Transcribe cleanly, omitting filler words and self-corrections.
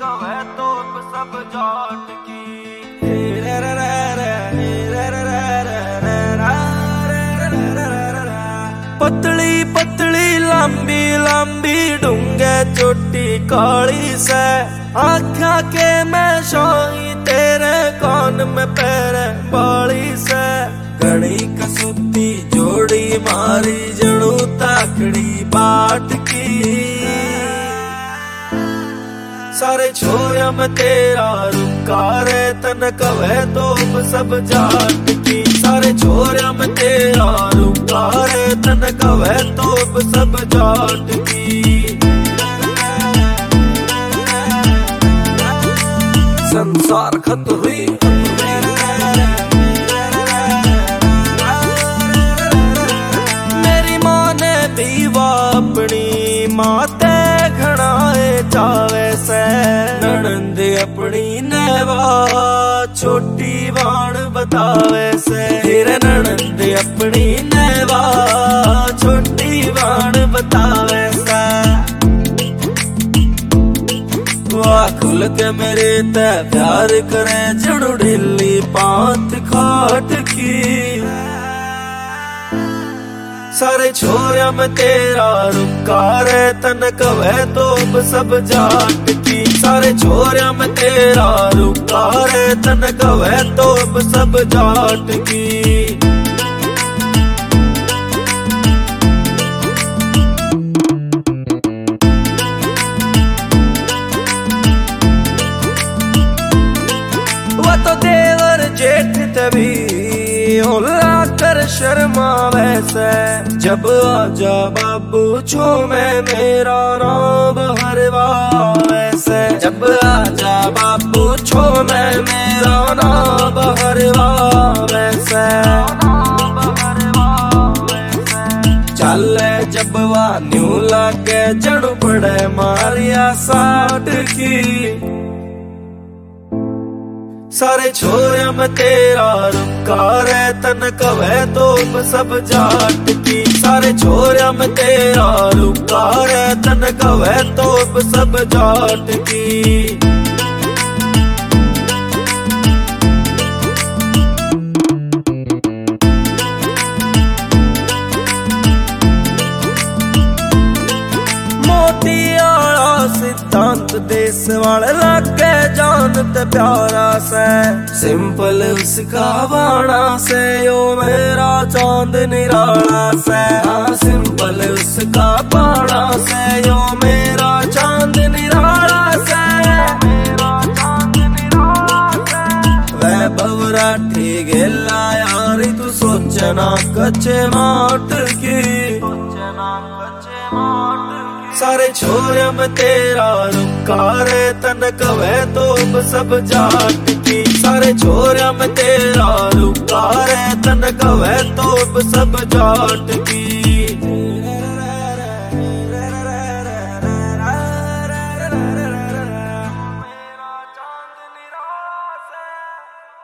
कवे तो सब जाट की। पतली पतली लंबी लंबी डूंगे चोटी काली से आख्या के मैं शाही तेरे कान में पैर बाली से घड़ी कसुती जोड़ी मारी जड़ू ताकड़ी बाट की। सारे छोरिया में तेरा रुका रे तन कवे तो सब जाट की। सारे छोरिया में तेरा रुका रे तन कवे तो सब जाट की। संसार खत हुई मेरी माँ ने दीवा अपनी माते घनाए चावे से ननंद अपनी नेवा छोटी बाण बतावे से। फिर ननंद अपनी नेवा छोटी बाण बतावे से। खुल के मेरे ते प्यार करे जड़ू ढिल्ली पांत खाट की। सारे छोरिया में तेरा रुका रे तन कवे तो सब जाट की। सारे छोरिया में तेरा रुका रे तन कवे तो सब जाट की। तो देवर जेठ तभी होला कर शर्मा वैसे जब आजा बाबू छो में मेरा नाम हरवा वैसे। जब आजा बाबू छो में मेरा नाम हरवा वैसे। चल जब वा न्यू लागे जड़ पड़े मारिया साठ की। सारे छोरिया में तेरा रुका रे तन कवे तो सब जाट की। सारे छोरिया में तेरा रुका रे तन कवे तो सब जाट की। सिद्धांत देश वाले लागे जानते प्यारा से सिंपल उसका बाणा से यो मेरा चांद निराला से। हाँ सिंपल उसका बाणा से यो मेरा चांद निराला से। वह बवरा ठीक गेला यारी तू सोचना कच्चे माट की। सारे छोरिया में तेरा रुका रे तन कवे तो सब जाट की। सारे छोरिया में तेरा रुका रे तन कवे तो सब जाट की।